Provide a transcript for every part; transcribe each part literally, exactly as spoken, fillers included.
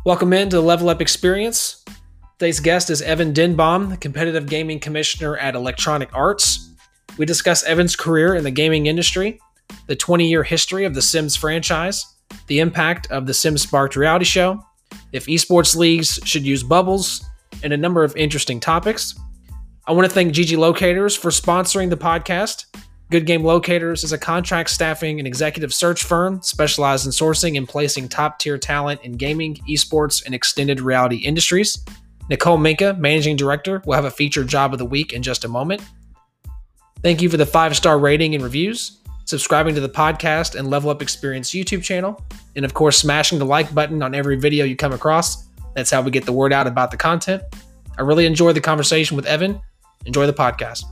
Welcome into the Level Up Experience. Today's guest is Evan Denbaum, the competitive gaming commissioner at Electronic Arts. We discuss Evan's career in the gaming industry, the twenty-year history of the Sims franchise, the impact of the Sims Sparked reality show, if esports leagues should use bubbles, and a number of interesting topics. I want to thank G G Locators for sponsoring the podcast. Good Game Locators is a contract staffing and executive search firm specialized in sourcing and placing top-tier talent in gaming, esports, and extended reality industries. Nicole Minka, managing director, will have a featured job of the week in just a moment. Thank you for the five-star rating and reviews, subscribing to the podcast and Level Up Experience YouTube channel, and of course, smashing the like button on every video you come across. That's how we get the word out about the content. I really enjoyed the conversation with Evan. Enjoy the podcast.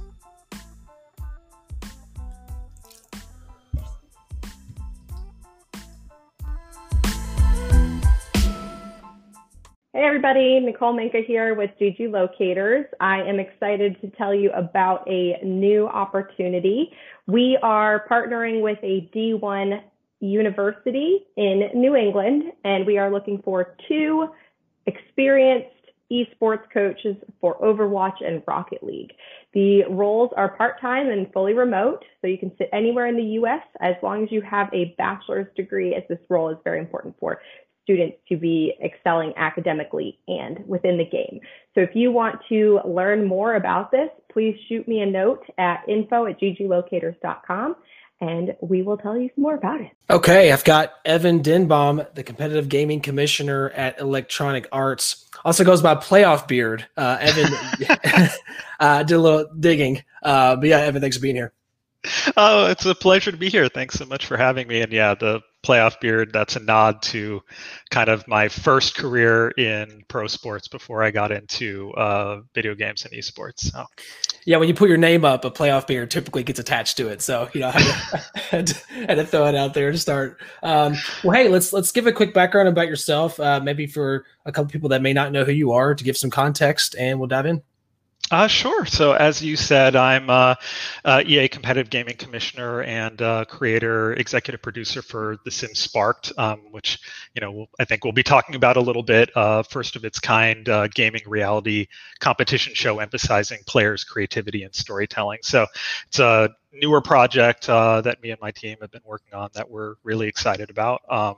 Hey everybody, Nicole Minka here with G G Locators. I am excited to tell you about a new opportunity. We are partnering with a D one university in New England, and we are looking for two experienced esports coaches for Overwatch and Rocket League. The roles are part-time and fully remote, so you can sit anywhere in the U S as long as you have a bachelor's degree, as this role is very important for students to be excelling academically and within the game. So if you want to learn more about this, please shoot me a note at info at g g locators dot com and we will tell you some more about it. Okay, I've got Evan Denbaum, the competitive gaming commissioner at Electronic Arts. Also goes by Playoff Beard. Uh, Evan uh, did a little digging. Uh, but yeah, Evan, thanks for being here. Oh, it's a pleasure to be here. Thanks so much for having me. And yeah, the Playoff Beard, that's a nod to kind of my first career in pro sports before I got into uh, video games and esports. So. Yeah, when you put your name up, a Playoff Beard typically gets attached to it. So, you know, I had to, had to throw it out there to start. Um, well, hey, let's let's give a quick background about yourself, uh, maybe for a couple people that may not know who you are, to give some context, and we'll dive in. Uh, sure. So as you said, I'm uh, uh, E A Competitive Gaming Commissioner and uh, creator, executive producer for The Sims Sparked, um, which you know I think we'll be talking about a little bit. Uh, first of its kind uh, gaming reality competition show emphasizing players' creativity and storytelling. So it's a newer project uh, that me and my team have been working on that we're really excited about. Um,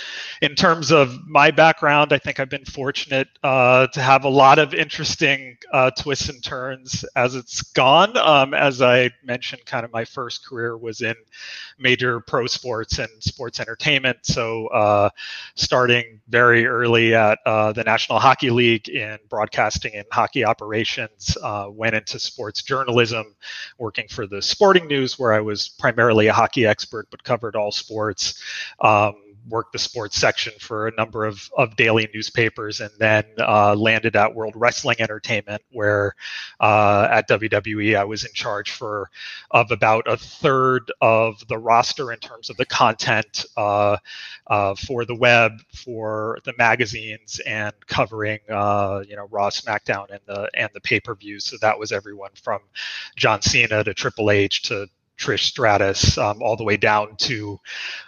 In terms of my background, I think I've been fortunate uh, to have a lot of interesting uh, twists and turns as it's gone. Um, as I mentioned, kind of my first career was in major pro sports and sports entertainment. So uh, starting very early at uh, the National Hockey League in broadcasting and hockey operations, uh, went into sports journalism, working for the Sporting News, where I was primarily a hockey expert, but covered all sports. Um, worked the sports section for a number of, of daily newspapers, and then uh, landed at World Wrestling Entertainment, where uh, at W W E I was in charge for of about a third of the roster in terms of the content uh, uh, for the web, for the magazines, and covering uh, you know Raw, SmackDown, and the and the pay-per-views. So that was everyone from John Cena to Triple H to Trish Stratus, um, all the way down to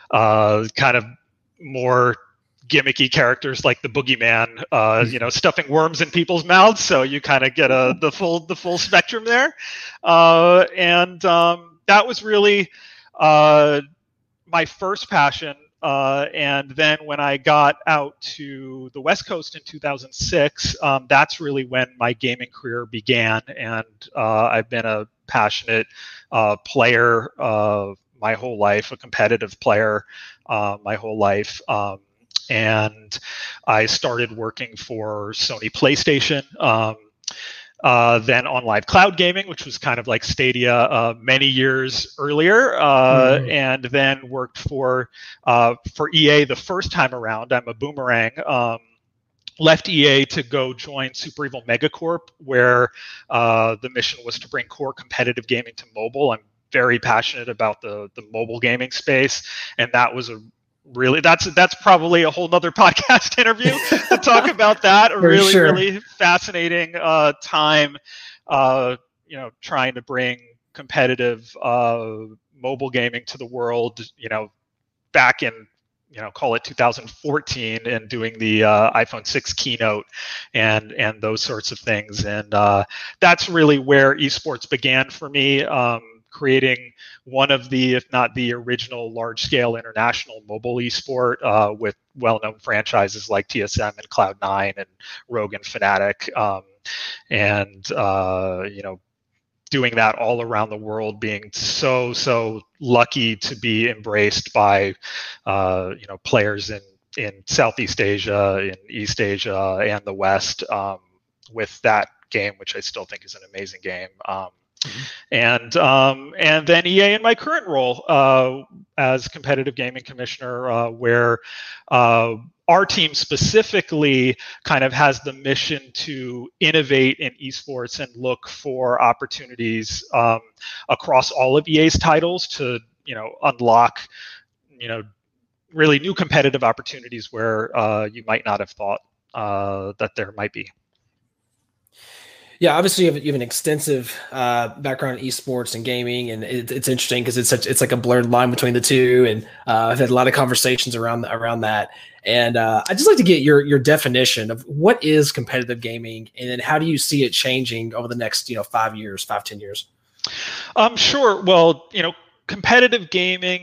uh, kind of more gimmicky characters like the Boogeyman, uh, you know, stuffing worms in people's mouths. So you kind of get a the full the full spectrum there, uh, and um, that was really uh, my first passion. Uh, and then when I got out to the West Coast in two thousand six, um, that's really when my gaming career began, and uh, I've been a passionate uh, player uh, my whole life, a competitive player uh, my whole life. Um, and I started working for Sony PlayStation, um, uh, then on Live Cloud Gaming, which was kind of like Stadia uh, many years earlier, uh, mm. and then worked for uh, for E A the first time around. I'm a boomerang. Um, left E A to go join Super Evil Megacorp, where uh, the mission was to bring core competitive gaming to mobile. I'm very passionate about the the mobile gaming space, and that was a really that's that's probably a whole nother podcast interview to talk about that. A really sure. really fascinating uh, time, uh, you know, trying to bring competitive uh, mobile gaming to the world. You know, back in you know, call it two thousand fourteen, and doing the uh, iPhone six keynote and and those sorts of things. And uh, that's really where esports began for me, um, creating one of the, if not the original large-scale international mobile esport uh, with well-known franchises like T S M and Cloud nine and Rogue and Fnatic. Um, and, uh, you know, doing that all around the world, being so, so lucky to be embraced by, uh, you know, players in, in Southeast Asia, in East Asia, and the West um, with that game, which I still think is an amazing game. Um, mm-hmm. And um, and then E A in my current role uh, as competitive gaming commissioner, uh, where uh, our team specifically kind of has the mission to innovate in esports and look for opportunities um, across all of E A's titles to, you know, unlock, you know, really new competitive opportunities where uh, you might not have thought uh, that there might be. Yeah, obviously you have, you have an extensive uh, background in esports and gaming, and it, it's interesting because it's such it's like a blurred line between the two. And uh, I've had a lot of conversations around around that. And uh, I'd just like to get your your definition of what is competitive gaming, and then how do you see it changing over the next, you know, five years, five ten years? Um, sure. Well, you know, competitive gaming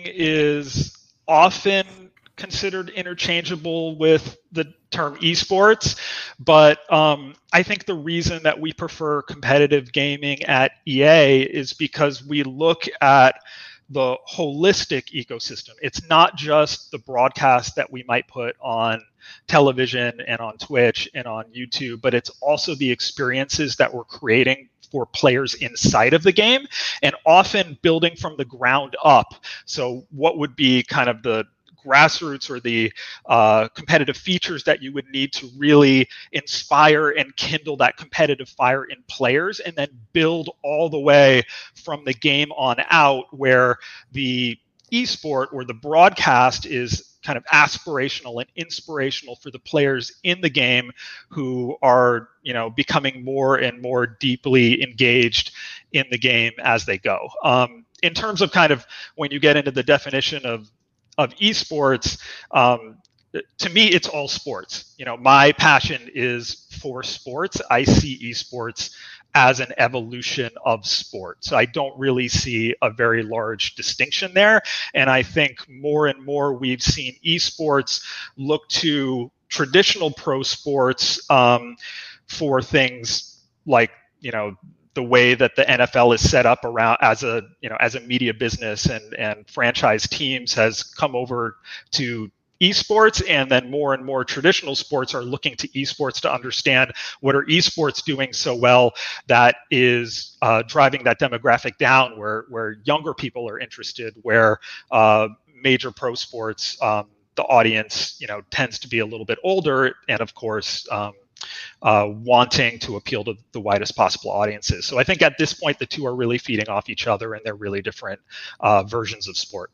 is often considered interchangeable with the term esports, but um, I think the reason that we prefer competitive gaming at E A is because we look at the holistic ecosystem. It's not just the broadcast that we might put on television and on Twitch and on YouTube, but it's also the experiences that we're creating for players inside of the game, and often building from the ground up. So what would be kind of the grassroots or the uh, competitive features that you would need to really inspire and kindle that competitive fire in players, and then build all the way from the game on out, where the esport or the broadcast is kind of aspirational and inspirational for the players in the game who are, you know, becoming more and more deeply engaged in the game as they go. Um, in terms of kind of when you get into the definition of of esports, um, to me, it's all sports. You know, my passion is for sports. I see esports as an evolution of sport. So I don't really see a very large distinction there. And I think more and more we've seen esports look to traditional pro sports um, for things like, you know, the way that the N F L is set up around as a, you know, as a media business, and, and franchise teams has come over to esports, and then more and more traditional sports are looking to esports to understand what are esports doing so well that is uh, driving that demographic down, where, where younger people are interested, where uh, major pro sports, um, the audience, you know, tends to be a little bit older, and of course, um, Uh, wanting to appeal to the widest possible audiences. So I think at this point, the two are really feeding off each other, and they're really different uh, versions of sport.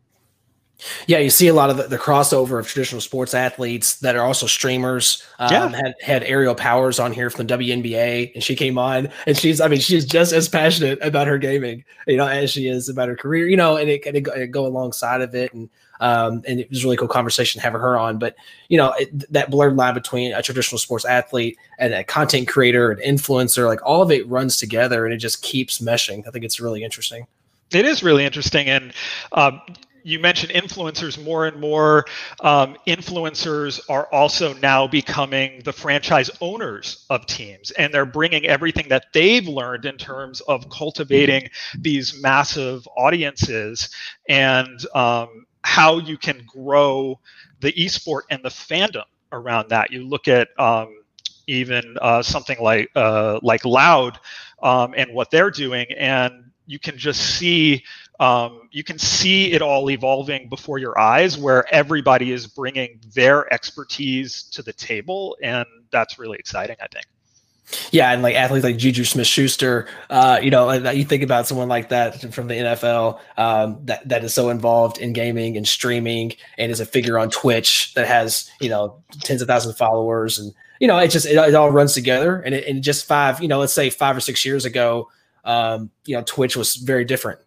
Yeah, you see a lot of the, the crossover of traditional sports athletes that are also streamers. Um, yeah. had, had Ariel Powers on here from the W N B A, and she came on, and she's, I mean, she's just as passionate about her gaming, you know, as she is about her career, you know, and it kind of go alongside of it. And Um, and it was a really cool conversation having her on. But, you know, it, that blurred line between a traditional sports athlete and a content creator, an influencer, like all of it runs together, and it just keeps meshing. I think it's really interesting. It is really interesting. And um, you mentioned influencers. More and more um, influencers are also now becoming the franchise owners of teams, and they're bringing everything that they've learned in terms of cultivating these massive audiences, and um, how you can grow the esport and the fandom around that. You look at um, even uh, something like uh, like Loud um, and what they're doing, and you can just see um, you can see it all evolving before your eyes, where everybody is bringing their expertise to the table, and that's really exciting, I think. Yeah, and like athletes like Juju Smith-Schuster, uh, you know, you think about someone like that from the N F L um, that that is so involved in gaming and streaming, and is a figure on Twitch that has, you know, tens of thousands of followers, and you know, it just it, it all runs together. And it, and just five, you know, let's say five or six years ago, um, you know, Twitch was very different.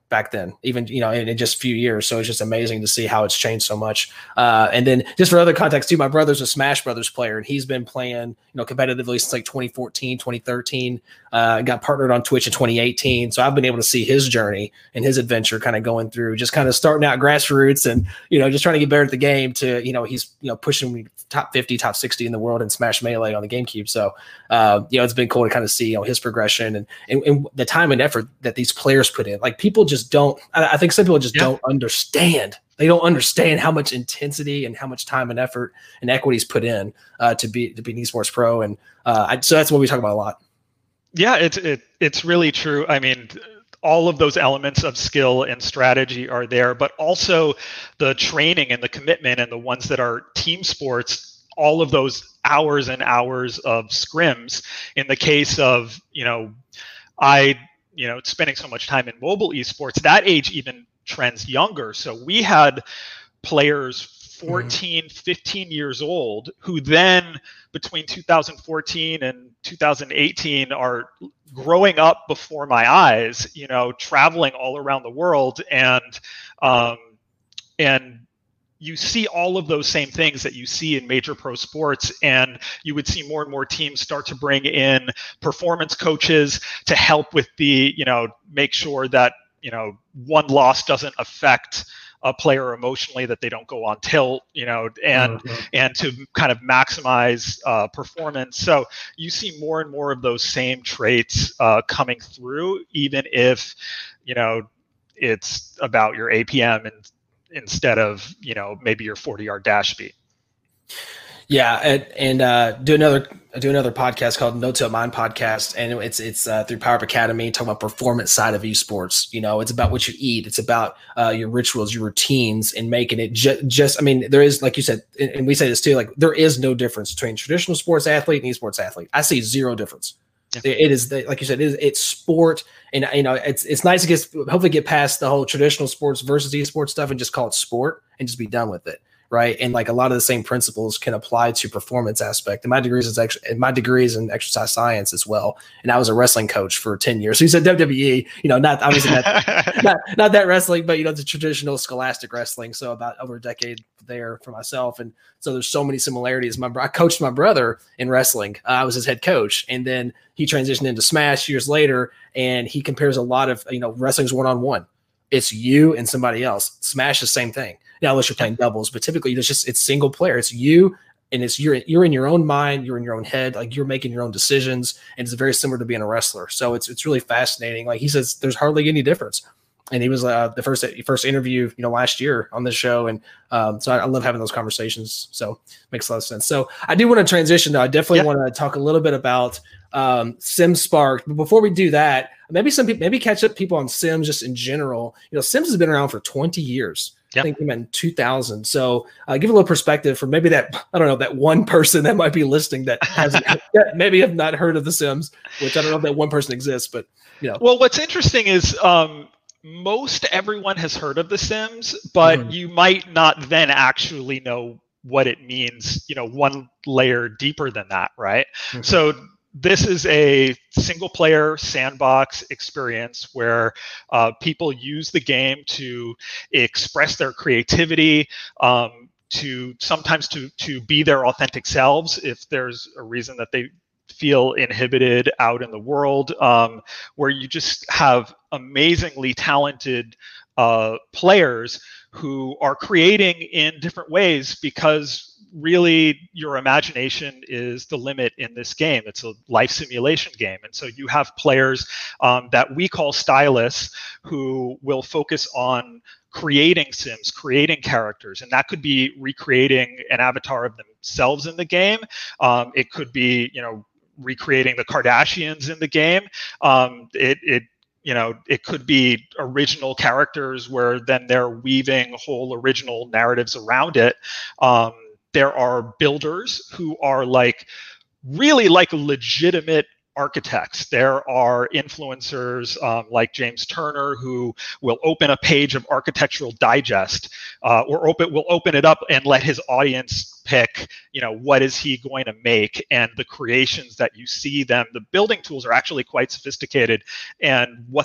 back then, even, you know, in, in just a few years. So it's just amazing to see how it's changed so much. Uh, and then just for other context too, my brother's a Smash Brothers player, and he's been playing, you know, competitively since like twenty fourteen, twenty thirteen, uh, got partnered on Twitch in twenty eighteen. So I've been able to see his journey and his adventure kind of going through, just kind of starting out grassroots and, you know, just trying to get better at the game to, you know, he's, you know, pushing me top fifty, top sixty in the world in Smash Melee on the GameCube. So, uh, you know, it's been cool to kind of see, you know, his progression and, and, and the time and effort that these players put in. Like, people just don't, I, I think some people just yeah. don't understand. They don't understand how much intensity and how much time and effort and equities put in uh, to be, to be an esports pro. And uh, I, so that's what we talk about a lot. Yeah, it's, it, it's really true. I mean, all of those elements of skill and strategy are there, but also the training and the commitment and the ones that are team sports, all of those hours and hours of scrims. In the case of, you know, I, you know, spending so much time in mobile esports, that age even trends younger. So we had players fourteen, mm-hmm. fifteen years old who then between two thousand fourteen and two thousand eighteen are growing up before my eyes, you know, traveling all around the world. And, um, and you see all of those same things that you see in major pro sports, and you would see more and more teams start to bring in performance coaches to help with the, you know, make sure that, you know, one loss doesn't affect a player emotionally, that they don't go on tilt, you know, and mm-hmm. and to kind of maximize uh, performance. So you see more and more of those same traits uh, coming through, even if, you know, it's about your A P M and instead of, you know, maybe your forty yard dash speed. Yeah, and, and uh, do another do another podcast called No Tilt Mind Podcast, and it's it's uh, through Power Up Academy, talking about performance side of esports. You know, it's about what you eat, it's about uh, your rituals, your routines, and making it ju- just. I mean, there is, like you said, and, and we say this too, like there is no difference between traditional sports athlete and esports athlete. I see zero difference. Yeah. It is, like you said, it is, it's sport, and you know, it's it's nice to get hopefully get past the whole traditional sports versus esports stuff and just call it sport and just be done with it. Right. And like a lot of the same principles can apply to performance aspect. And my degrees is actually my degree is in exercise science as well. And I was a wrestling coach for ten years. So he's at W W E, you know, not obviously not, not, not that wrestling, but you know, the traditional scholastic wrestling. So about over a decade there for myself. And so there's so many similarities. My I coached my brother in wrestling. Uh, I was his head coach. And then he transitioned into Smash years later. And he compares a lot of, you know, wrestling's one-on-one. It's you and somebody else. Smash is the same thing. Now, unless you're playing doubles, but typically it's just, it's single player. It's you, and it's you're, you're in your own mind, you're in your own head, like you're making your own decisions, and it's very similar to being a wrestler. So it's, it's really fascinating. Like he says, there's hardly any difference. And he was uh, the first, first interview, you know, last year on this show. And um, so I, I love having those conversations. So it makes a lot of sense. So I do want to transition though. I definitely yeah. want to talk a little bit about um, SimSpark. But before we do that, maybe some people, maybe catch up people on Sims just in general. You know, Sims has been around for twenty years. Yep. I think we met in two thousand. So uh, give a little perspective for maybe that, I don't know, that one person that might be listening that hasn't, that maybe have not heard of The Sims, which I don't know if that one person exists, but you know. Well, what's interesting is um, most everyone has heard of The Sims, but mm-hmm. you might not then actually know what it means, you know, one layer deeper than that, right? Mm-hmm. So this is a single player sandbox experience where uh, people use the game to express their creativity, um, to sometimes to, to be their authentic selves if there's a reason that they feel inhibited out in the world, um, where you just have amazingly talented uh, players who are creating in different ways, because really your imagination is the limit in this game. It's a life simulation game. And so you have players um, that we call stylists who will focus on creating Sims, creating characters. And that could be recreating an avatar of themselves in the game. Um, it could be, you know, recreating the Kardashians in the game. Um, it, it You know, it could be original characters where then they're weaving whole original narratives around it. Um, there are builders who are like really like legitimate architects. There are influencers um, like James Turner who will open a page of Architectural Digest uh, or open will open it up and let his audience pick, you know, what is he going to make, and the creations that you see them. The building tools are actually quite sophisticated, and what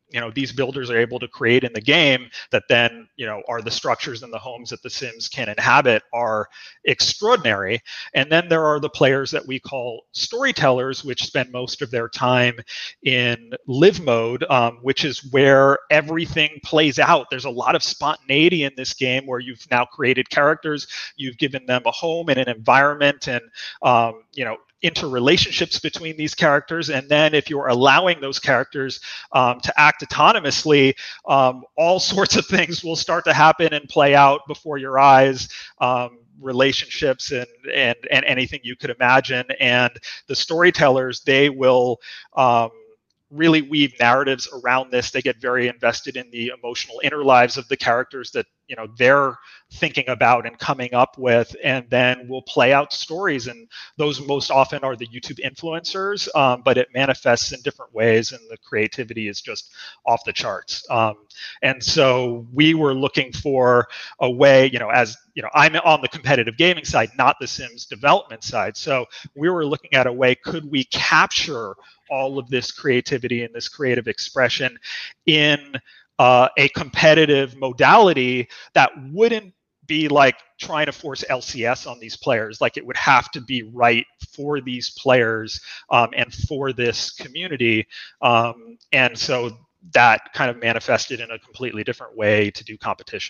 you know these builders are able to create in the game that then you know are the structures and the homes that the Sims can inhabit are extraordinary. And then there are the players that we call storytellers, which spend most of their time in live mode, um, which is where everything plays out. There's a lot of spontaneity in this game where you've now created characters, you've given them a home and an environment, and um, you know interrelationships between these characters. And then if you're allowing those characters um, to act autonomously, um, all sorts of things will start to happen and play out before your eyes, um, relationships and, and, and anything you could imagine. And the storytellers, they will um, really weave narratives around this. They get very invested in the emotional inner lives of the characters that you know they're thinking about and coming up with, and then we'll play out stories. And those most often are the YouTube influencers, um, but it manifests in different ways, and the creativity is just off the charts. Um, and so we were looking for a way, you know, as you know, I'm on the competitive gaming side, not the Sims development side. So we were looking at a way, could we capture all of this creativity and this creative expression in uh, a competitive modality that wouldn't be like trying to force L C S on these players. Like it would have to be right for these players um, and for this community. Um, and so that kind of manifested in a completely different way to do competition.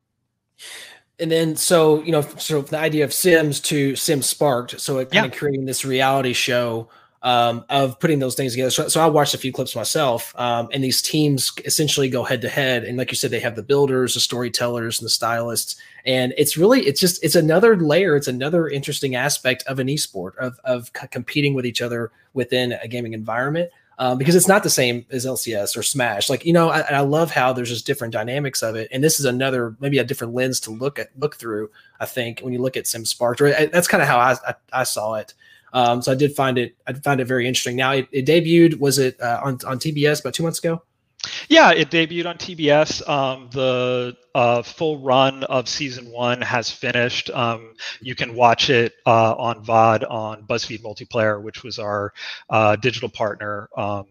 And then, so, you know, so the idea of Sims to Sims Sparked, so it kind Yeah. of creating this reality show um, of putting those things together. So, so I watched a few clips myself, um, and these teams essentially go head to head. And like you said, they have the builders, the storytellers, and the stylists. And it's really, it's just, it's another layer. It's another interesting aspect of an esport, of, of c- competing with each other within a gaming environment. Um, because it's not the same as L C S or Smash. Like, you know, I, I love how there's just different dynamics of it. And this is another, maybe a different lens to look at, look through, I think, when you look at Sims Sparked. Or I, that's kind of how I, I, I saw it. Um, so I did find it, I found it very interesting. Now it, it debuted, was it uh, on, on T B S about two months ago? Yeah, it debuted on T B S. Um, the uh, full run of season one has finished. Um, you can watch it uh, on V O D on BuzzFeed Multiplayer, which was our uh, digital partner. Um,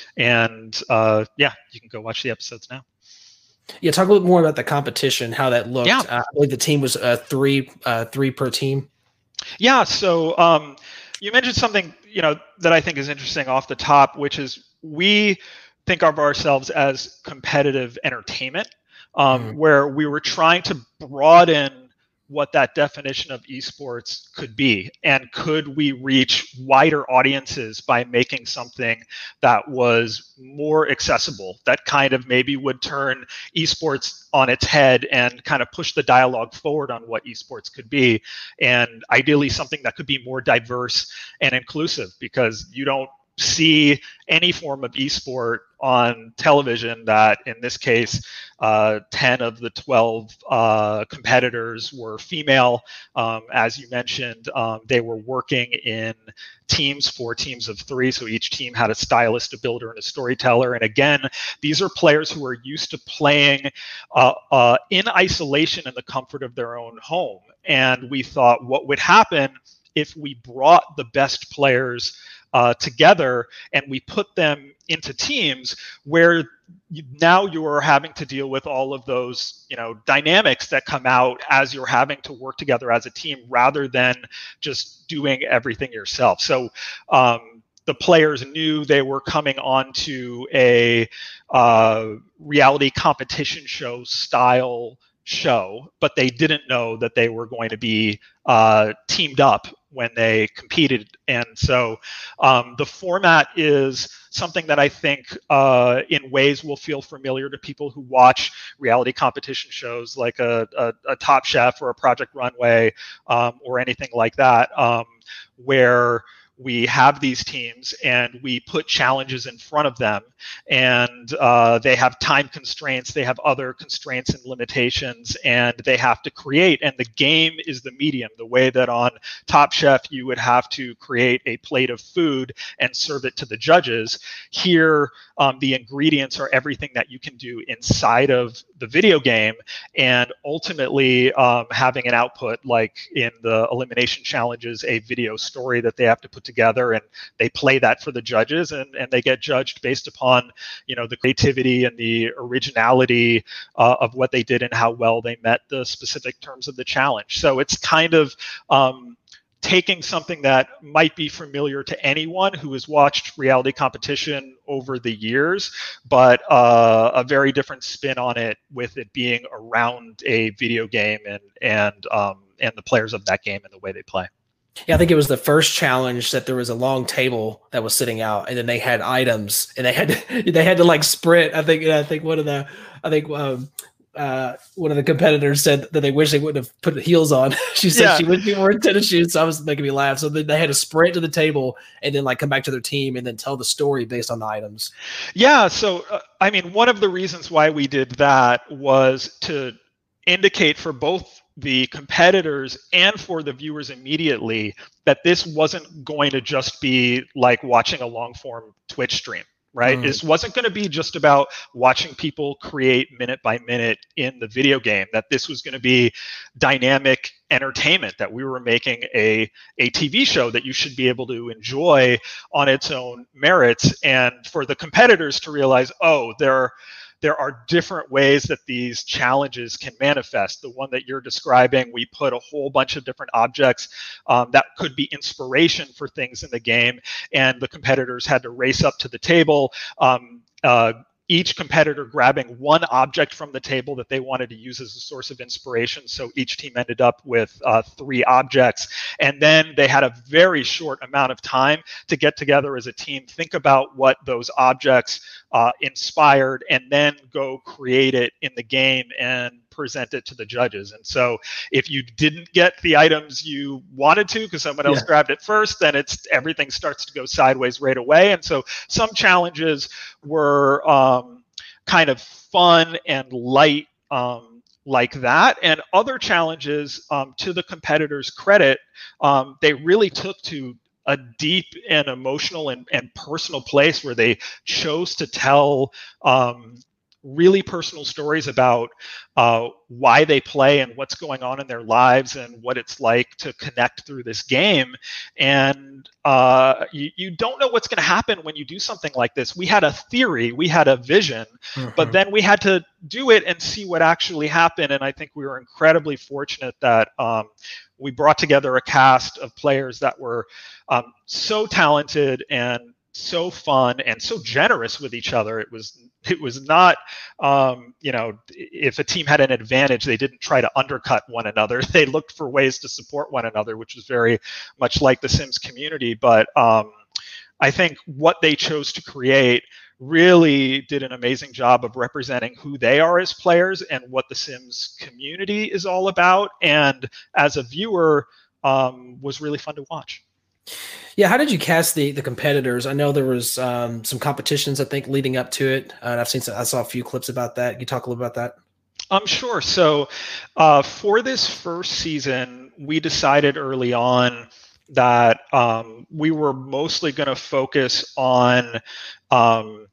and uh, yeah, you can go watch the episodes now. Yeah, talk a little more about the competition, how that looked. Yeah. Uh, I believe the team was uh, three, uh, three per team. Yeah, so um, you mentioned something, you know, that I think is interesting off the top, which is we think of ourselves as competitive entertainment, um, mm. where we were trying to broaden what that definition of esports could be, and could we reach wider audiences by making something that was more accessible, that kind of maybe would turn esports on its head and kind of push the dialogue forward on what esports could be, and ideally something that could be more diverse and inclusive, because you don't see any form of esport on television that, in this case, uh, ten of the twelve uh, competitors were female. Um, as you mentioned, um, they were working in teams, four teams of three. So each team had a stylist, a builder, and a storyteller. And again, these are players who are used to playing uh, uh, in isolation in the comfort of their own home. And we thought, what would happen if we brought the best players Uh, together and we put them into teams where you, now you are having to deal with all of those, you know, dynamics that come out as you're having to work together as a team, rather than just doing everything yourself. So um, the players knew they were coming onto a uh, reality competition show style show, but they didn't know that they were going to be uh, teamed up when they competed. And so um, the format is something that I think uh, in ways will feel familiar to people who watch reality competition shows like a, a, a Top Chef or a Project Runway um, or anything like that, um, where we have these teams and we put challenges in front of them, and uh, they have time constraints, they have other constraints and limitations, and they have to create. And the game is the medium. The way that on Top Chef you would have to create a plate of food and serve it to the judges, here um, the ingredients are everything that you can do inside of the video game, and ultimately um, having an output, like in the elimination challenges, a video story that they have to put together, and they play that for the judges, and, and they get judged based upon, you know, the creativity and the originality uh, of what they did and how well they met the specific terms of the challenge. So it's kind of um, taking something that might be familiar to anyone who has watched reality competition over the years, but uh, a very different spin on it, with it being around a video game and and um, and the players of that game and the way they play. Yeah, I think it was the first challenge that there was a long table that was sitting out, and then they had items, and they had to, they had to like sprint. I think I think one of the I think um, uh, one of the competitors said that they wish they wouldn't have put the heels on. She said Yeah. she wish people were in tennis shoes, so I was making me laugh. So they had to sprint to the table and then like come back to their team and then tell the story based on the items. Yeah, so uh, I mean, one of the reasons why we did that was to indicate for both the competitors and for the viewers immediately that this wasn't going to just be like watching a long form Twitch stream, right? Mm. This wasn't going to be just about watching people create minute by minute in the video game, that this was going to be dynamic entertainment, that we were making a, a T V show that you should be able to enjoy on its own merits. And for the competitors to realize, oh, there There are different ways that these challenges can manifest. The one that you're describing, we put a whole bunch of different objects um, that could be inspiration for things in the game, and the competitors had to race up to the table, um, uh, each competitor grabbing one object from the table that they wanted to use as a source of inspiration. So each team ended up with uh, three objects. And then they had a very short amount of time to get together as a team, think about what those objects uh, inspired, and then go create it in the game and present it to the judges. And so if you didn't get the items you wanted to because someone else yeah. grabbed it first, then it's everything starts to go sideways right away. And so some challenges were um, kind of fun and light um, like that. And other challenges, um, to the competitors' credit, um, they really took to a deep and emotional and, and personal place where they chose to tell um, really personal stories about uh, why they play and what's going on in their lives and what it's like to connect through this game. And uh, you, you don't know what's going to happen when you do something like this. We had a theory, we had a vision, mm-hmm. but then we had to do it and see what actually happened. And I think we were incredibly fortunate that um, we brought together a cast of players that were um, so talented and so fun and so generous with each other. It was it was not, um, you know, if a team had an advantage, they didn't try to undercut one another. They looked for ways to support one another, which was very much like the Sims community. But um, I think what they chose to create really did an amazing job of representing who they are as players and what the Sims community is all about. And as a viewer, um, was really fun to watch. Yeah, how did you cast the the competitors? I know there was um, some competitions, I think, leading up to it. Uh, and I've seen some, I saw a few clips about that. Can you talk a little about that? Um, sure. So uh, for this first season, we decided early on that um, we were mostly going to focus on um,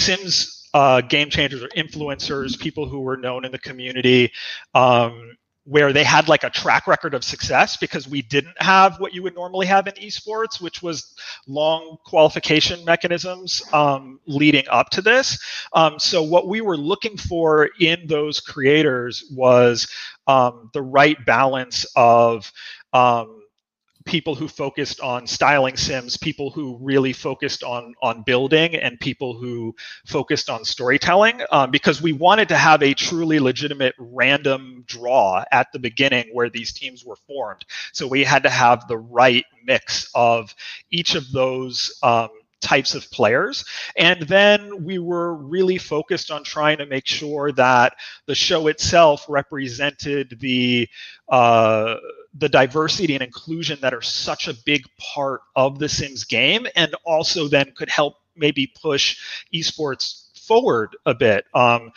Sims uh, game changers or influencers, people who were known in the community, um, where they had like a track record of success, because we didn't have what you would normally have in esports, which was long qualification mechanisms um, leading up to this. Um, so what we were looking for in those creators was um, the right balance of um, people who focused on styling Sims, people who really focused on on building, and people who focused on storytelling, um, because we wanted to have a truly legitimate random draw at the beginning where these teams were formed. So we had to have the right mix of each of those um, types of players. And then we were really focused on trying to make sure that the show itself represented the uh, the diversity and inclusion that are such a big part of the Sims game, and also then could help maybe push esports forward a bit. Um,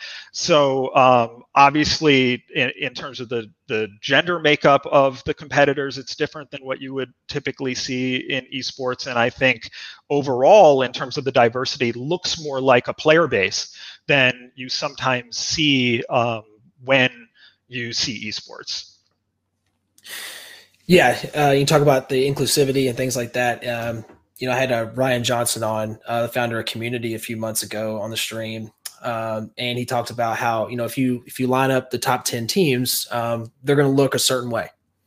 so um, obviously, in, in terms of the, the gender makeup of the competitors, it's different than what you would typically see in esports. And I think overall, in terms of the diversity, looks more like a player base than you sometimes see um, when you see esports. Yeah, uh, you talk about the inclusivity and things like that. Um, you know, I had uh, Ryan Johnson on, uh, the founder of Community, a few months ago on the stream, um, and he talked about how, you know, if you if you line up the top ten teams, um, they're going to look a certain way,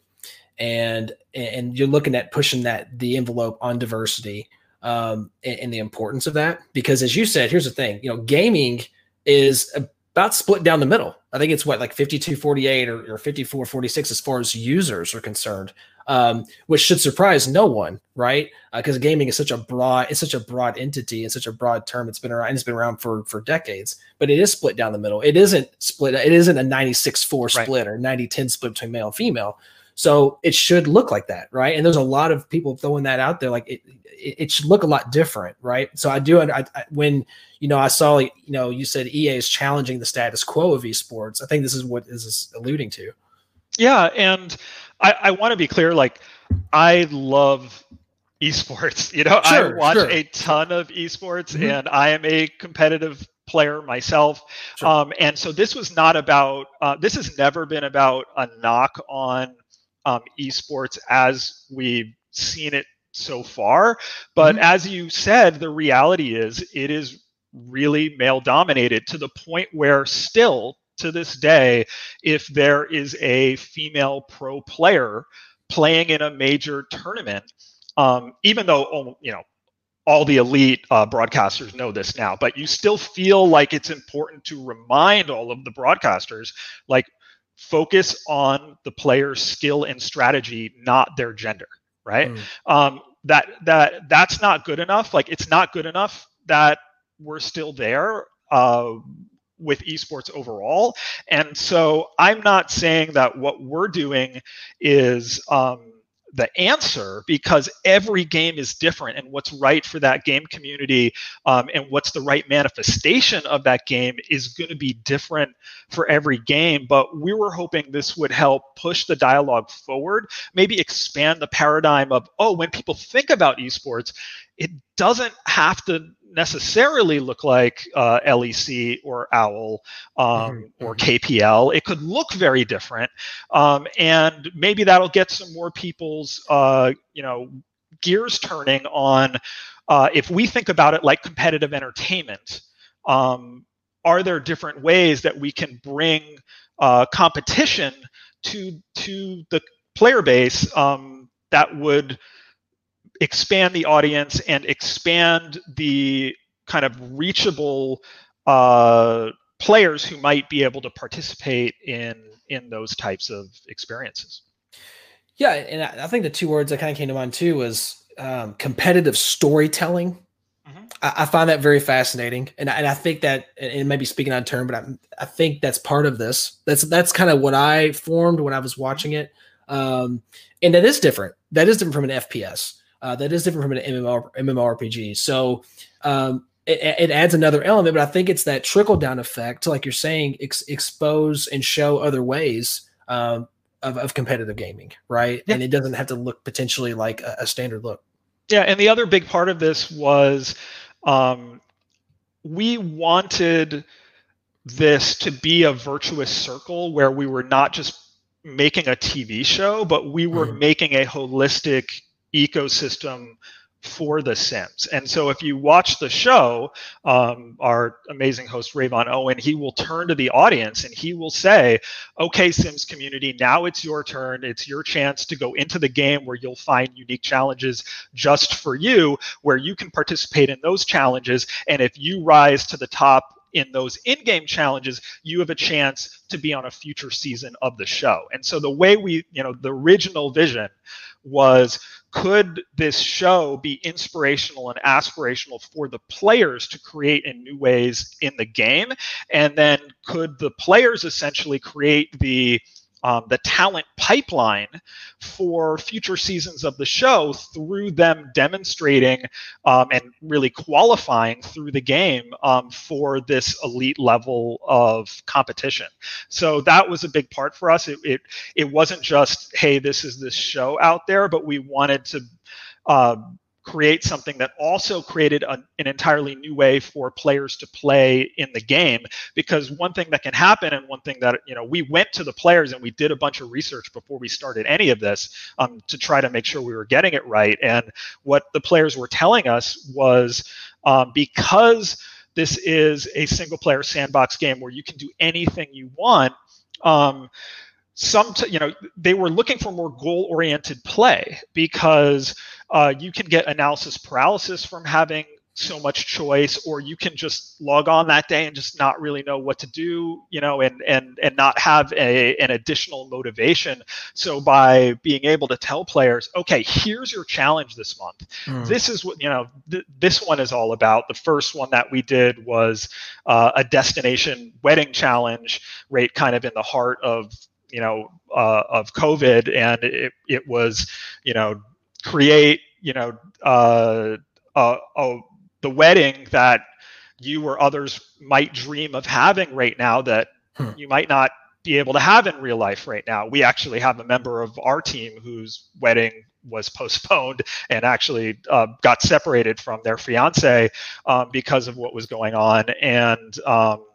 and and you're looking at pushing that the envelope on diversity, um, and, and the importance of that, because as you said, here's the thing, you know, gaming is about split down the middle. I think it's what, like fifty-two forty-eight or, or fifty-four forty-six as far as users are concerned, um, which should surprise no one, right? Because uh, gaming is such a broad, it's such a broad entity and such a broad term. It's been around, it's been around for for decades, but it is split down the middle. It isn't split. It isn't a ninety-six four split, right, or ninety ten split between male and female. So it should look like that, right? And there's a lot of people throwing that out there, like it, it, it should look a lot different, right? So I do, I, I, when, you know, I saw, you know, you said E A is challenging the status quo of esports. I think this is what this is alluding to. Yeah, and I, I want to be clear, like, I love esports. You know, sure, I watch sure. a ton of esports, Mm-hmm. and I am a competitive player myself. Sure. Um, and so this was not about, uh, this has never been about a knock on um, esports as we've seen it so far. But mm-hmm. as you said, the reality is it is really male dominated, to the point where still to this day, if there is a female pro player playing in a major tournament, um, even though, you know, all the elite uh, broadcasters know this now, but you still feel like it's important to remind all of the broadcasters, like, focus on the player's skill and strategy, not their gender, right? Mm. Um, that that that's not good enough. Like, it's not good enough that we're still there uh, with esports overall. And so I'm not saying that what we're doing is um, the answer, because every game is different, and what's right for that game community um, and what's the right manifestation of that game is going to be different for every game. But we were hoping this would help push the dialogue forward, maybe expand the paradigm of, oh, when people think about esports, it doesn't have to necessarily look like uh, L E C or OWL um, mm-hmm. or K P L. It could look very different, um, and maybe that'll get some more people's uh, you know gears turning on. Uh, if we think about it like competitive entertainment, um, are there different ways that we can bring uh, competition to to the player base um, that would expand the audience and expand the kind of reachable uh, players who might be able to participate in in those types of experiences? Yeah, and I think the two words that kind of came to mind too was um, competitive storytelling. Mm-hmm. I, I find that very fascinating, and and I think that, and maybe speaking on term, but I, I think that's part of this. That's that's kind of what I formed when I was watching it, um, and that is different. That is different from an F P S. Uh, that is different from an MMORPG. So um, it, it adds another element, but I think it's that trickle down effect to, like you're saying, ex- expose and show other ways um, of, of competitive gaming, right? Yeah. And it doesn't have to look potentially like a, a standard look. Yeah, and the other big part of this was um, we wanted this to be a virtuous circle where we were not just making a T V show, but we were mm. making a holistic ecosystem for The Sims. And so if you watch the show, um, our amazing host, Rayvon Owen, he will turn to the audience and he will say, okay, Sims community, now it's your turn. It's your chance to go into the game where you'll find unique challenges just for you, where you can participate in those challenges. And if you rise to the top in those in-game challenges, you have a chance to be on a future season of the show. And so the way we, you know, the original vision was, could this show be inspirational and aspirational for the players to create in new ways in the game? And then could the players essentially create the Um, the talent pipeline for future seasons of the show through them demonstrating um, and really qualifying through the game um, for this elite level of competition. So that was a big part for us. It, it, it wasn't just, hey, this is this show out there, but we wanted to uh, create something that also created a, an entirely new way for players to play in the game. Because one thing that can happen, and one thing that, you know, we went to the players and we did a bunch of research before we started any of this um, to try to make sure we were getting it right. And what the players were telling us was um, because this is a single player sandbox game where you can do anything you want, um, some, t- you know, they were looking for more goal-oriented play because uh, you can get analysis paralysis from having so much choice, or you can just log on that day and just not really know what to do, you know, and and and not have a an additional motivation. So by being able to tell players, okay, here's your challenge this month. Mm. This is what, you know, th- this one is all about. The first one that we did was uh, a destination wedding challenge, right, kind of in the heart of, you know, uh, of COVID, and it it was, you know, create, you know, uh, uh, a the wedding that you or others might dream of having right now that hmm. you might not be able to have in real life right now. We actually have a member of our team whose wedding was postponed and actually uh, got separated from their fiance um, because of what was going on. And um,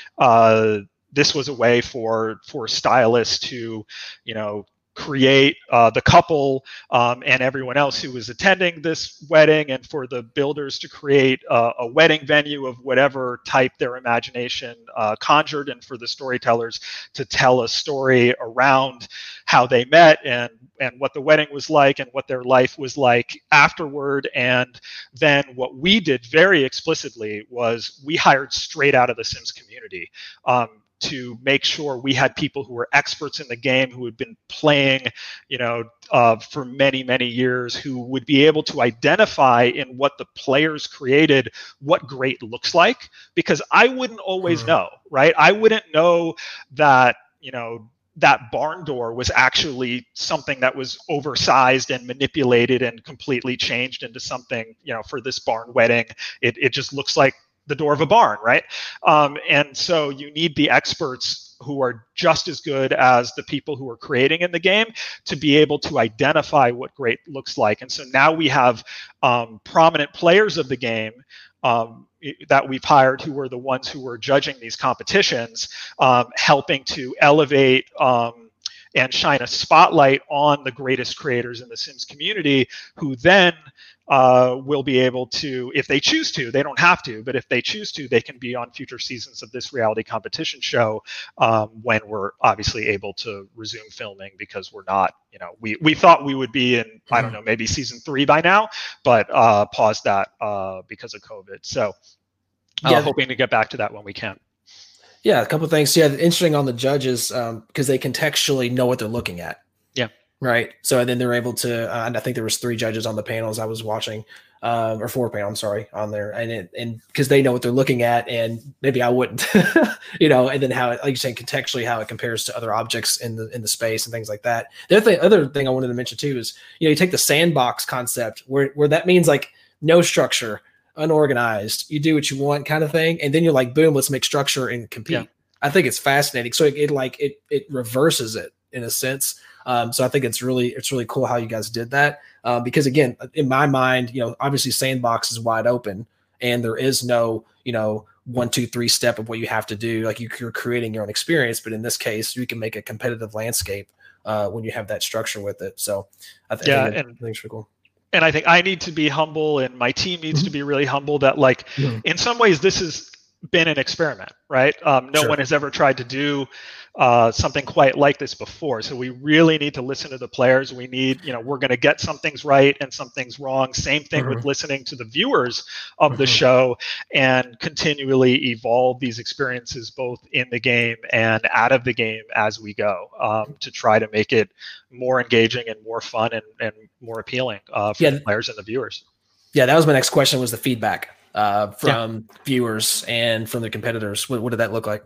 uh, this was a way for for stylists to, you know, create uh, the couple um, and everyone else who was attending this wedding, and for the builders to create uh, a wedding venue of whatever type their imagination uh, conjured, and for the storytellers to tell a story around how they met and and what the wedding was like and what their life was like afterward. And then what we did very explicitly was we hired straight out of the Sims community um, to make sure we had people who were experts in the game, who had been playing, you know, uh, for many, many years, who would be able to identify in what the players created what great looks like. Because I wouldn't always mm-hmm. know, right? I wouldn't know that, you know, that barn door was actually something that was oversized and manipulated and completely changed into something, you know, for this barn wedding. It it just looks like the door of a barn, right? Um, and so you need the experts who are just as good as the people who are creating in the game to be able to identify what great looks like. And so now we have um, prominent players of the game um, that we've hired who are the ones who are judging these competitions, um, helping to elevate um, and shine a spotlight on the greatest creators in the Sims community, who then uh, will be able to, if they choose to, they don't have to, but if they choose to, they can be on future seasons of this reality competition show um, when we're obviously able to resume filming, because we're not, you know, we, we thought we would be in, mm-hmm. I don't know, maybe season three by now, but uh, paused that uh, because of COVID. So uh, yeah. hoping to get back to that when we can. Yeah, a couple of things. Yeah, interesting on the judges because um, they contextually know what they're looking at. Yeah. Right. So then they're able to, uh, and I think there was three judges on the panels I was watching, um, or four panel, I'm sorry, on there, and it, and because they know what they're looking at, and maybe I wouldn't, you know, and then how it, like you're saying, contextually how it compares to other objects in the in the space and things like that. The other thing, other thing I wanted to mention too is, you know, you take the sandbox concept where where that means like no structure, unorganized, you do what you want kind of thing, and then you're like, boom, let's make structure and compete. Yeah. I think it's fascinating. So it, it like it it reverses it in a sense. Um, so I think it's really it's really cool how you guys did that uh, because again, in my mind, you know, obviously Sandbox is wide open and there is no, you know, one, two, three step of what you have to do. Like you're creating your own experience, but in this case, you can make a competitive landscape uh, when you have that structure with it. So I, th- yeah, I think, and, I think it's really cool. And I think I need to be humble, and my team needs mm-hmm. to be really humble that, like, mm-hmm. in some ways, this has been an experiment, right? Um, no sure. one has ever tried to do uh, something quite like this before. So we really need to listen to the players. We need, you know, we're going to get some things right and some things wrong. Same thing mm-hmm. with listening to the viewers of mm-hmm. the show and continually evolve these experiences both in the game and out of the game as we go um, to try to make it more engaging and more fun and, and more appealing uh, for yeah. the players and the viewers. Yeah, that was my next question, was the feedback uh, from yeah. viewers and from the competitors. What, what did that look like?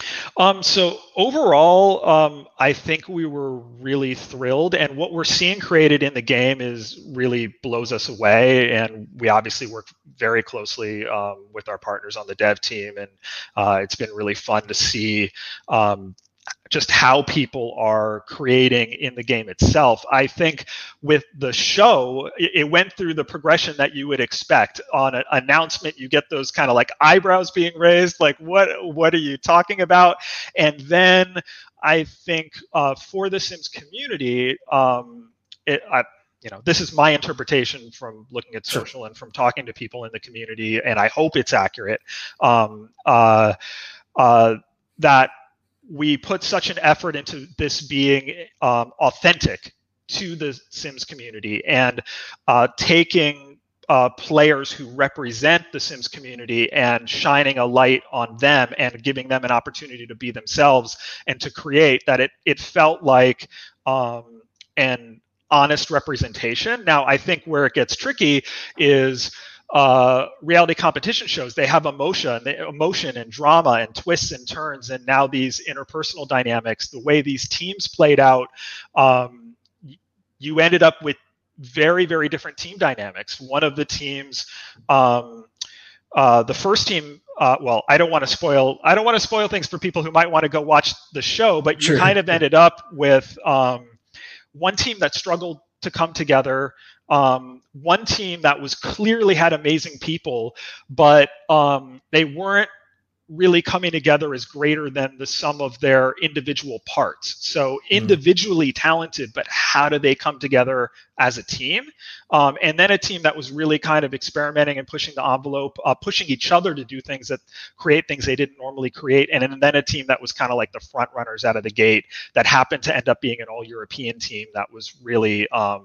Um, so overall, um, I think we were really thrilled, and what we're seeing created in the game is really blows us away. And we obviously work very closely um, with our partners on the dev team, and uh, it's been really fun to see um, just how people are creating in the game itself. I think with the show, it went through the progression that you would expect. On an announcement, you get those kind of like eyebrows being raised, like what what are you talking about? And then I think uh, for the Sims community, um, it, I, you know, this is my interpretation from looking at social and from talking to people in the community, and I hope it's accurate. Um, uh, uh, that we put such an effort into this being um, authentic to the Sims community, and uh, taking uh, players who represent the Sims community and shining a light on them and giving them an opportunity to be themselves and to create, that it it felt like um, an honest representation. Now, I think where it gets tricky is uh, reality competition shows. They have emotion, emotion and drama and twists and turns, and now these interpersonal dynamics, the way these teams played out, um, you ended up with very, very different team dynamics. One of the teams, um, uh, the first team, uh, well, I don't want to spoil, I don't want to spoil things for people who might want to go watch the show, but you Sure. kind of ended up with um, one team that struggled to come together, um, one team that was clearly had amazing people, but um, they weren't really coming together as greater than the sum of their individual parts. So individually mm. talented, but how do they come together as a team? Um, and then a team that was really kind of experimenting and pushing the envelope, uh, pushing each other to do things that create things they didn't normally create. And, and then a team that was kind of like the front runners out of the gate that happened to end up being an all-European team that was really, um,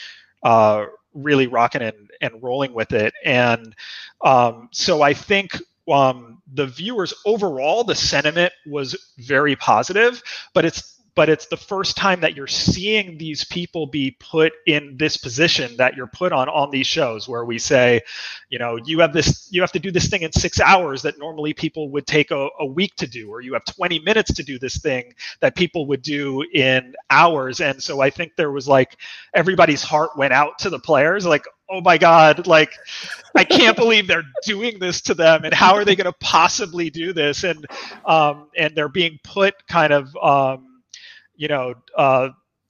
uh, really rocking and, and rolling with it. And um, so I think Um, the viewers overall, the sentiment was very positive, but it's but it's the first time that you're seeing these people be put in this position that you're put on on these shows, where we say, you know, you have this, you have to do this thing in six hours that normally people would take a, a week to do, or you have twenty minutes to do this thing that people would do in hours. And so I think there was like, everybody's heart went out to the players, like, oh my God, like, I can't believe they're doing this to them, and how are they going to possibly do this? And um, and they're being put kind of, um, you know, uh,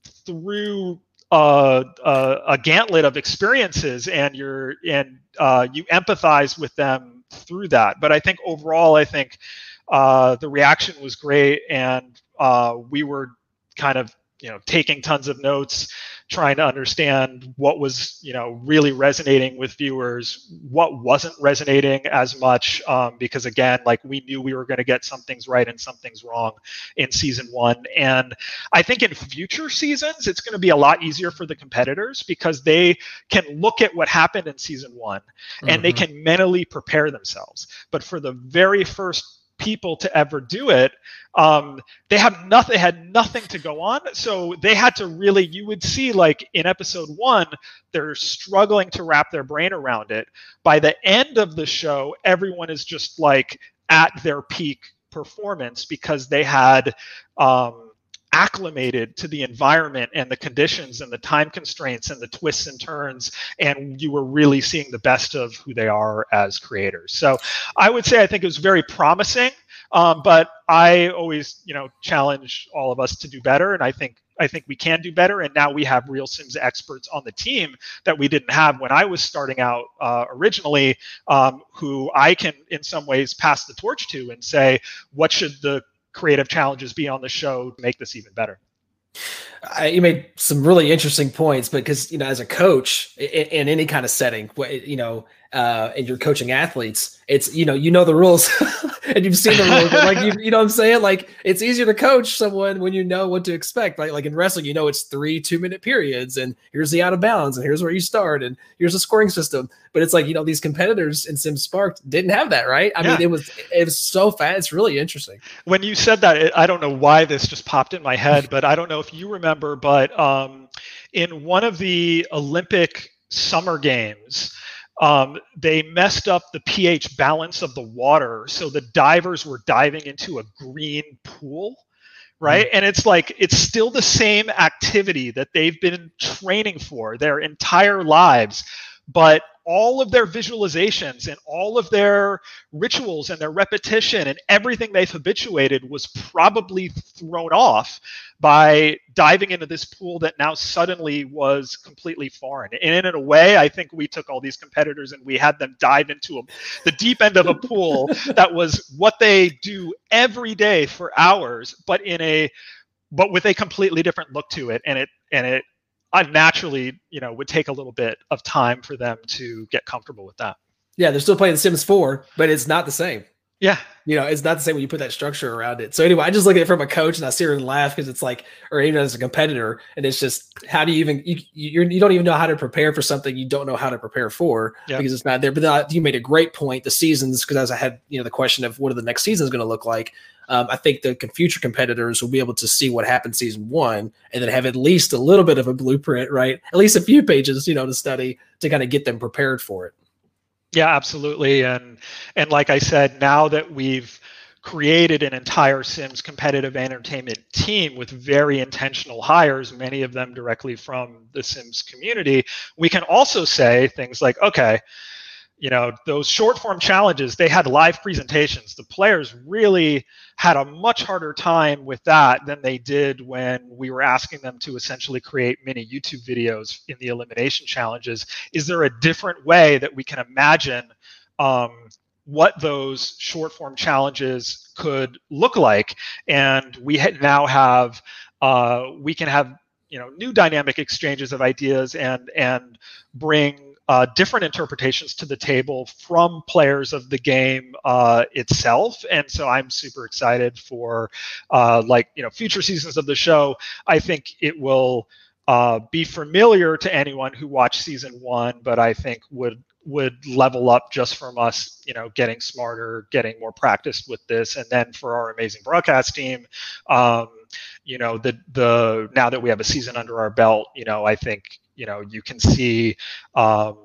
through uh, uh, a gauntlet of experiences, and you're and uh, you empathize with them through that. But I think overall, I think uh, the reaction was great, and uh, we were kind of, you know, taking tons of notes, trying to understand what was, you know, really resonating with viewers, what wasn't resonating as much, um, because again, like, we knew we were going to get some things right and some things wrong in season one. And I think in future seasons, it's going to be a lot easier for the competitors, because they can look at what happened in season one and mm-hmm. they can mentally prepare themselves. But for the very first people to ever do it, um, they have nothing, they had nothing to go on. So they had to really, you would see like in episode one, they're struggling to wrap their brain around it. By the end of the show, everyone is just like at their peak performance, because they had um, acclimated to the environment and the conditions and the time constraints and the twists and turns, and you were really seeing the best of who they are as creators. So I would say I think it was very promising, um, but I always, you know, challenge all of us to do better, and I think I think we can do better. And now we have real Sims experts on the team that we didn't have when I was starting out uh, originally, um, who I can in some ways pass the torch to and say, what should the creative challenges be on the show to make this even better? I, you made some really interesting points, because, you know, as a coach in, in any kind of setting, you know, uh, and you're coaching athletes, it's, you know, you know the rules and you've seen the rules, but like, you, you know what I'm saying? Like, it's easier to coach someone when you know what to expect. Like, like in wrestling, you know, it's three two minute periods, and here's the out of bounds, and here's where you start, and here's a scoring system. But it's like, you know, these competitors in Sims Sparked didn't have that, right? I yeah. mean, it was, it was so fast. It's really interesting. When you said that, it, I don't know why this just popped in my head, but I don't know if you remember, but um, in one of the Olympic summer games, um, they messed up the pH balance of the water. So the divers were diving into a green pool, right? Mm. And it's like, it's still the same activity that they've been training for their entire lives, but all of their visualizations and all of their rituals and their repetition and everything they've habituated was probably thrown off by diving into this pool that now suddenly was completely foreign. And in a way, I think we took all these competitors and we had them dive into a, the deep end of a pool that was what they do every day for hours, but in a but with a completely different look to it. And it and it unnaturally, you know, would take a little bit of time for them to get comfortable with that. Yeah, they're still playing The Sims four, but it's not the same. Yeah. You know, it's not the same when you put that structure around it. So anyway, I just look at it from a coach and I sit here and laugh because it's like, or even as a competitor, and it's just, how do you even, you you're, you don't even know how to prepare for something you don't know how to prepare for yeah. because it's not there. But then you made a great point, the seasons, because as I had, you know, the question of what are the next seasons going to look like, um, I think the future competitors will be able to see what happened season one and then have at least a little bit of a blueprint, right? At least a few pages, you know, to study to kind of get them prepared for it. Yeah, absolutely. And and like I said, now that we've created an entire Sims competitive entertainment team with very intentional hires, many of them directly from the Sims community, we can also say things like, okay, you know, those short form challenges, they had live presentations. The players really had a much harder time with that than they did when we were asking them to essentially create mini YouTube videos in the elimination challenges. Is there a different way that we can imagine um, what those short form challenges could look like? And we ha- now have, uh, we can have, you know, new dynamic exchanges of ideas and and bring Uh, different interpretations to the table from players of the game uh, itself. And so I'm super excited for uh, like, you know, future seasons of the show. I think it will uh, be familiar to anyone who watched season one, but I think would would level up just from us, you know, getting smarter, getting more practiced with this. And then for our amazing broadcast team, um, you know, the the now that we have a season under our belt, you know, I think, you know, you can see um,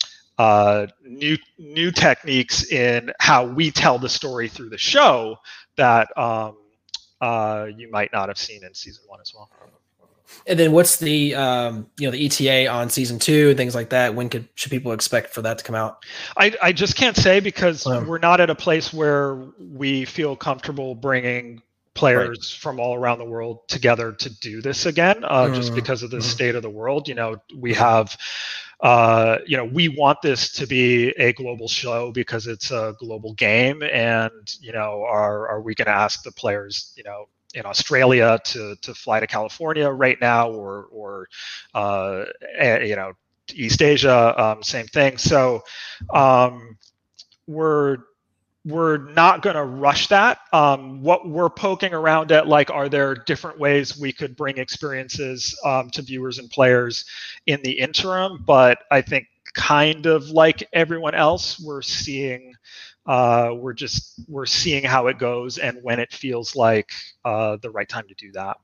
uh, new new techniques in how we tell the story through the show that um, uh, you might not have seen in season one as well. And then what's the um, you know, the E T A on season two and things like that? When could should people expect for that to come out? I, I just can't say because Um, we're not at a place where we feel comfortable bringing players right. from all around the world together to do this again, uh, mm. just because of the mm. state of the world. You know, we have, uh, you know, we want this to be a global show because it's a global game. And, you know, are, are we going to ask the players, you know, in Australia to, to fly to California right now or, or uh, you know, East Asia, um, same thing. So um, we're, We're not going to rush that. Um, what we're poking around at, like, are there different ways we could bring experiences um, to viewers and players in the interim? But I think kind of like everyone else, we're seeing, uh, we're just, we're seeing how it goes and when it feels like uh, the right time to do that.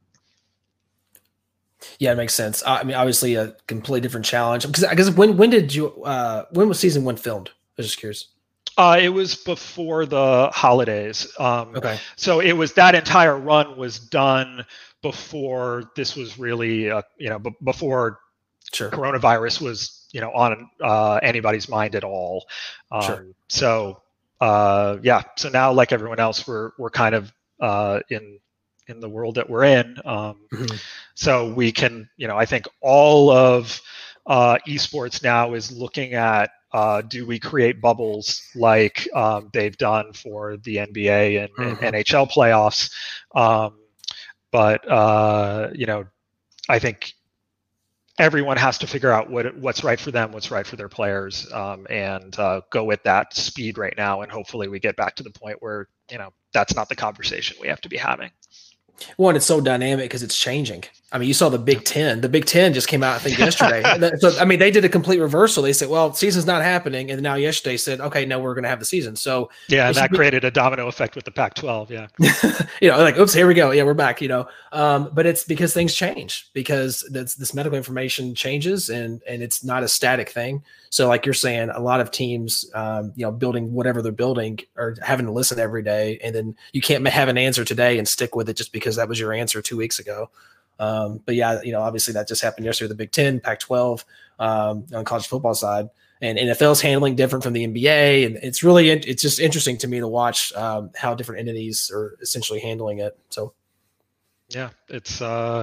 Yeah, it makes sense. I mean, obviously a completely different challenge. Because I guess when, when did you, uh, when was season one filmed? I was just curious. Uh, it was before the holidays. Um, okay. So it was, that entire run was done before this was really, uh, you know, b- before sure. coronavirus was, you know, on uh, anybody's mind at all. Um, sure. So uh, yeah. So now, like everyone else, we're we're kind of uh, in in the world that we're in. Um, mm-hmm. So we can, you know, I think all of uh, esports now is looking at. Uh, do we create bubbles like um, they've done for the N B A and, mm-hmm. and N H L playoffs? Um, but, uh, you know, I think everyone has to figure out what what's right for them, what's right for their players, um, and uh, go at that speed right now. And hopefully we get back to the point where, you know, that's not the conversation we have to be having. One, it's so dynamic because it's changing. I mean, you saw the Big Ten. The Big Ten just came out, I think, yesterday. So, I mean, they did a complete reversal. They said, well, season's not happening. And now yesterday said, okay, no, we're going to have the season. So yeah, and that be- created a domino effect with the Pac twelve. Yeah. you know, like, oops, here we go. Yeah, we're back, you know. Um, but it's because things change, because this, this medical information changes and, and it's not a static thing. So like you're saying, a lot of teams, um, you know, building whatever they're building are having to listen every day. And then you can't have an answer today and stick with it just because that was your answer two weeks ago. Um, but yeah, you know, obviously that just happened yesterday, the Big Ten, Pac twelve, um, on college football side. and N F L's handling different from the N B A. And it's really, it's just interesting to me to watch um, how different entities are essentially handling it. So, yeah, it's, uh,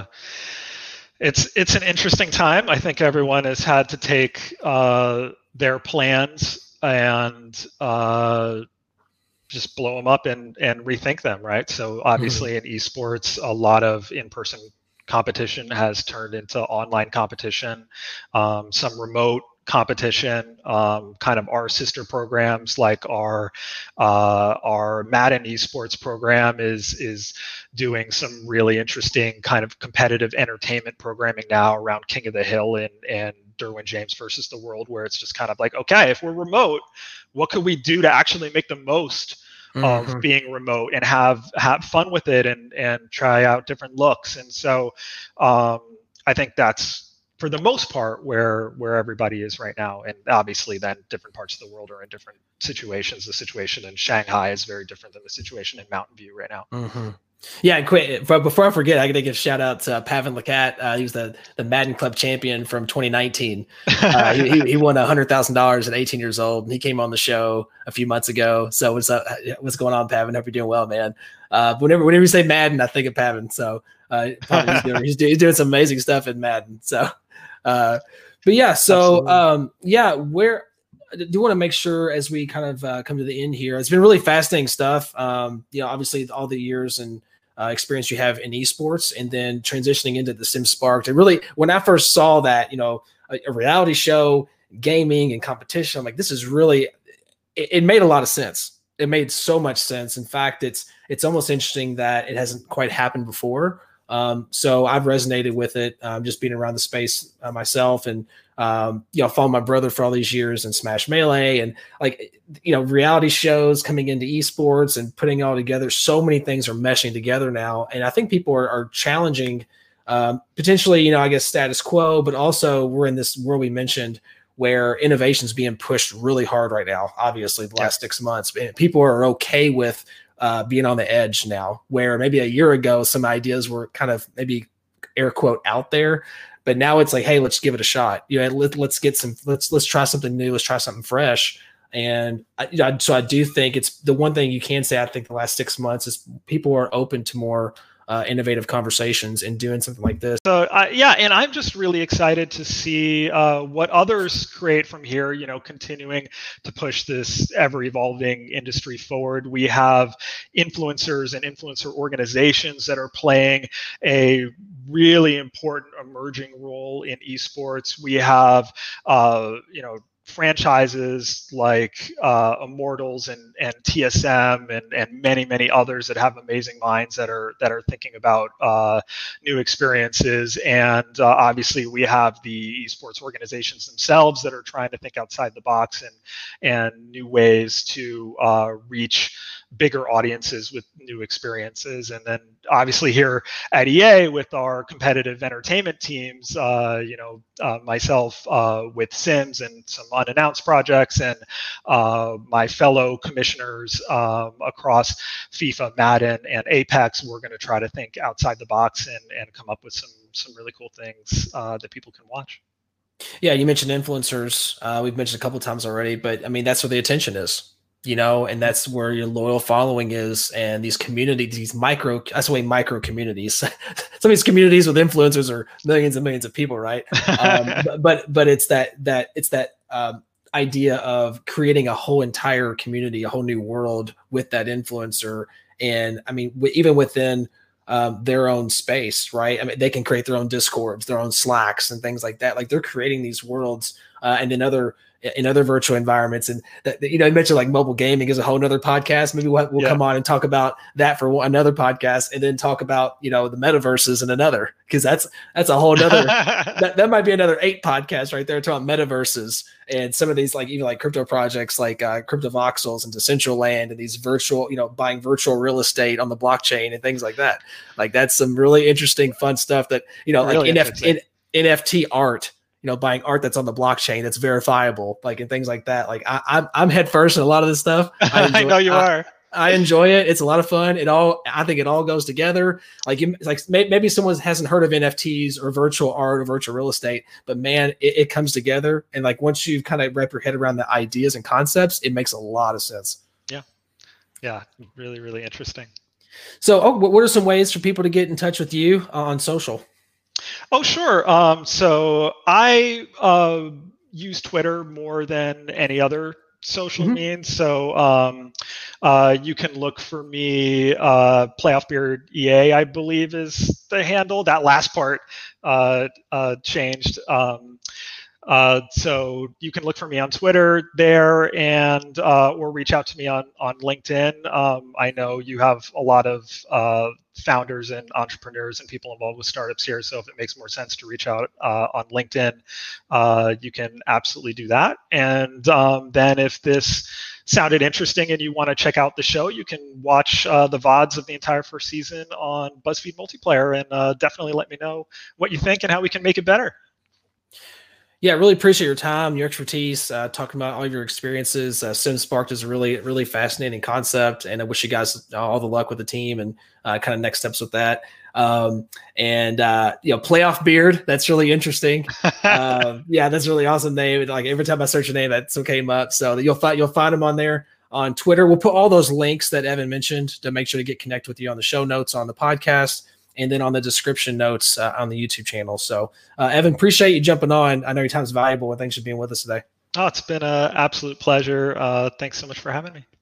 it's, it's an interesting time. I think everyone has had to take uh, their plans and uh, just blow them up and, and rethink them. Right. So obviously mm-hmm. in esports, a lot of in-person competition has turned into online competition, um, some remote competition, um, kind of our sister programs like our uh, our Madden esports program is is doing some really interesting kind of competitive entertainment programming now around King of the Hill and and Derwin James versus the World, where it's just kind of like, okay, if we're remote, what could we do to actually make the most mm-hmm. of being remote and have have fun with it and and try out different looks. And so um, I think that's for the most part where where everybody is right now. And obviously then different parts of the world are in different situations. The situation in Shanghai is very different than the situation in Mountain View right now. Mm-hmm. Yeah, quick. But before I forget, I got to give a shout out to uh, Pavan Lakat. Uh, he was the, the Madden Club champion from twenty nineteen. Uh, he, he, he won one hundred thousand dollars at eighteen years old. And he came on the show a few months ago. So what's up? What's going on, Pavan? Hope you're doing well, man. Uh, whenever whenever you say Madden, I think of Pavan. So uh, he's, doing, he's, doing, he's doing some amazing stuff in Madden. So, uh, but yeah, so um, yeah, where. I do want to make sure as we kind of uh, come to the end here, it's been really fascinating stuff. Um, you know, obviously all the years and uh, experience you have in esports and then transitioning into the Sim Sparked. And really, when I first saw that, you know, a, a reality show, gaming and competition, I'm like, this is really, it, it made a lot of sense. It made so much sense. In fact, it's, it's almost interesting that it hasn't quite happened before. Um, so I've resonated with it, um, just being around the space uh, myself and, um, you know, following my brother for all these years and Smash Melee and like, you know, reality shows coming into esports and putting it all together. So many things are meshing together now. And I think people are, are challenging, um, potentially, you know, I guess status quo, but also we're in this world we mentioned where innovation is being pushed really hard right now. Obviously the last yeah. six months, and people are okay with, uh, being on the edge now, where maybe a year ago, some ideas were kind of maybe air quote out there. But now it's like, hey, let's give it a shot. You know, let, let's get some, let's let's try something new. Let's try something fresh. And I, you know, so I do think it's the one thing you can say. I think the last six months is people are open to more uh, innovative conversations and doing something like this. So uh, yeah, and I'm just really excited to see uh, what others create from here. You know, continuing to push this ever-evolving industry forward. We have influencers and influencer organizations that are playing a really important emerging role in esports. We have, uh, you know, franchises like uh, Immortals and, and T S M and, and many, many others that have amazing minds that are that are thinking about uh, new experiences. And uh, obviously we have the esports organizations themselves that are trying to think outside the box and, and new ways to uh, reach bigger audiences with new experiences. And then obviously here at E A with our competitive entertainment teams, uh, you know, uh, myself uh, with Sims and some unannounced projects and uh, my fellow commissioners um, across FIFA, Madden, and Apex, we're going to try to think outside the box and, and come up with some, some really cool things uh, that people can watch. Yeah, you mentioned influencers. Uh, we've mentioned a couple of times already, but I mean, that's where the attention is. You know, and that's where your loyal following is, and these communities, these micro, that's the way micro communities. Some of these communities with influencers are millions and millions of people, right? um, but, but but it's that that it's that um, idea of creating a whole entire community, a whole new world with that influencer, and I mean, w- even within um, their own space, right? I mean, they can create their own Discords, their own Slacks, and things like that. Like they're creating these worlds, uh, and in other. in other virtual environments. And that, you know, you mentioned like mobile gaming is a whole nother podcast. Maybe we'll, we'll yeah. come on and talk about that for one, another podcast, and then talk about, you know, the metaverses in another, because that's, that's a whole nother, that, that might be another eight podcasts right there talking metaverses and some of these, like even like crypto projects, like uh, Crypto Voxels and Decentraland and these virtual, you know, buying virtual real estate on the blockchain and things like that. Like that's some really interesting, fun stuff that, you know, really like N F T, N- N F T art, you know, buying art that's on the blockchain that's verifiable, like and things like that. Like I, I'm I'm head first in a lot of this stuff. I, I know you I, are. I enjoy it. It's a lot of fun. It all, I think it all goes together. Like, you, like maybe someone hasn't heard of N F Ts or virtual art or virtual real estate, but man, it, it comes together. And like, once you've kind of wrap your head around the ideas and concepts, it makes a lot of sense. Yeah. Yeah. Really, really interesting. So, oh, what are some ways for people to get in touch with you on social? Oh, sure. Um, so I uh, use Twitter more than any other social mm-hmm. means. So um, uh, you can look for me, uh, Playoff Beard E A, I believe is the handle. That last part uh, uh, changed. Um, Uh, so you can look for me on Twitter there, and uh, or reach out to me on on LinkedIn. Um, I know you have a lot of uh, founders and entrepreneurs and people involved with startups here. So if it makes more sense to reach out uh, on LinkedIn, uh, you can absolutely do that. And um, then if this sounded interesting and you want to check out the show, you can watch uh, the V O Ds of the entire first season on BuzzFeed Multiplayer, and uh, definitely let me know what you think and how we can make it better. Yeah, I really appreciate your time, your expertise, uh, talking about all of your experiences. Uh, SimSparked is a really, really fascinating concept, and I wish you guys all the luck with the team and uh, kind of next steps with that. Um, and uh, you know, Playoff Beard, that's really interesting. uh, yeah, that's a really awesome name. Like every time I search a name, that still came up. So you'll find you'll find them on there on Twitter. We'll put all those links that Evan mentioned to make sure to get connected with you on the show notes on the podcast, and then on the description notes uh, on the YouTube channel. So, uh, Evan, appreciate you jumping on. I know your time is valuable, and thanks for being with us today. Oh, it's been an absolute pleasure. Uh, thanks so much for having me.